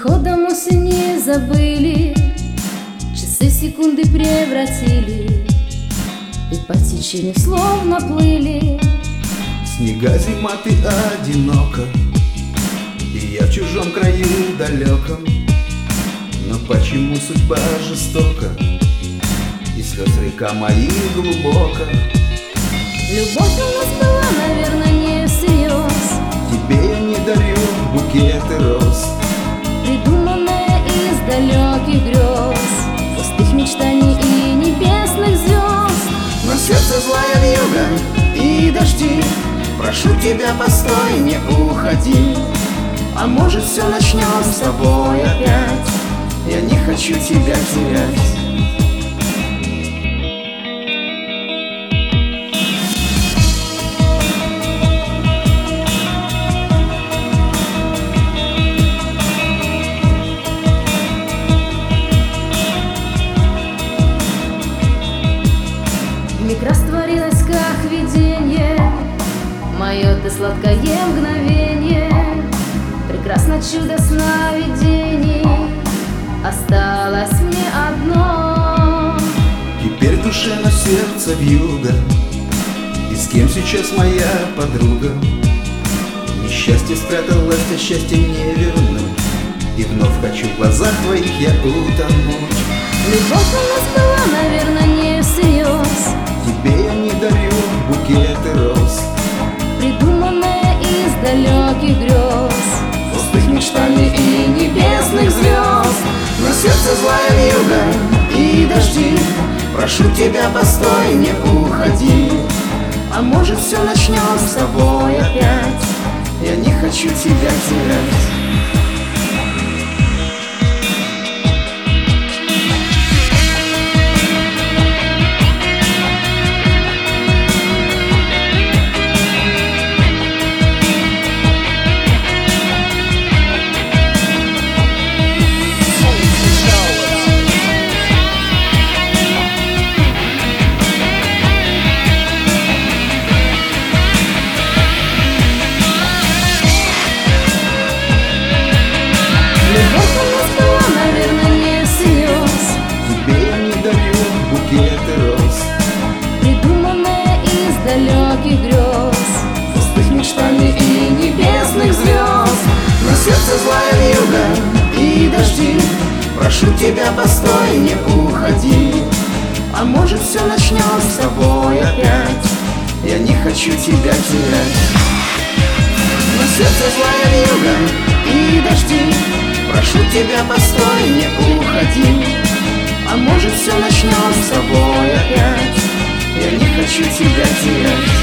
приходом осени забыли, часы в секунды превратили, и по течению словно плыли. Снега, зима, ты одинока, и я в чужом краю далеком. Но почему судьба жестока, и слез река моих глубоко? Любовь у нас была, наверное, не всерьез. Тебе я не дарю букеты роз, придуманная из далеких грез, пустых мечтаний и небесных звезд. на сердце злая вьюга и дожди. Прошу тебя, постой, не уходи, а может все начнем с тобой опять. Я не хочу тебя терять. Миг растворилось, как видение, мое ты сладкое мгновение. Прекрасно чудо сновидений, осталось мне одно. Теперь в душе на сердце вьюга, и с кем сейчас моя подруга? Несчастье спряталось, а счастье не вернуть, и вновь хочу в глазах твоих я утонуть. Любовь у нас была, наверное, не всерьез. Тебе я не дарю букеты роз, придуманная из далеких грез, пустых мечтаний и небесных звезд. На сердце злая вьюга и дожди. Прошу тебя, постой, не уходи, а может все начнем с тобой опять. Я не хочу тебя терять. придуманная из далеких грез, пустых мечтаний и небесных звезд. На сердце злая вьюга и дожди. Прошу тебя, постой, не уходи, а может все начнем с тобой опять. Я не хочу тебя терять. На сердце злая вьюга и дожди. Прошу тебя, постой, не уходи, а может все начнем с тобой опять. Я не хочу тебя терять.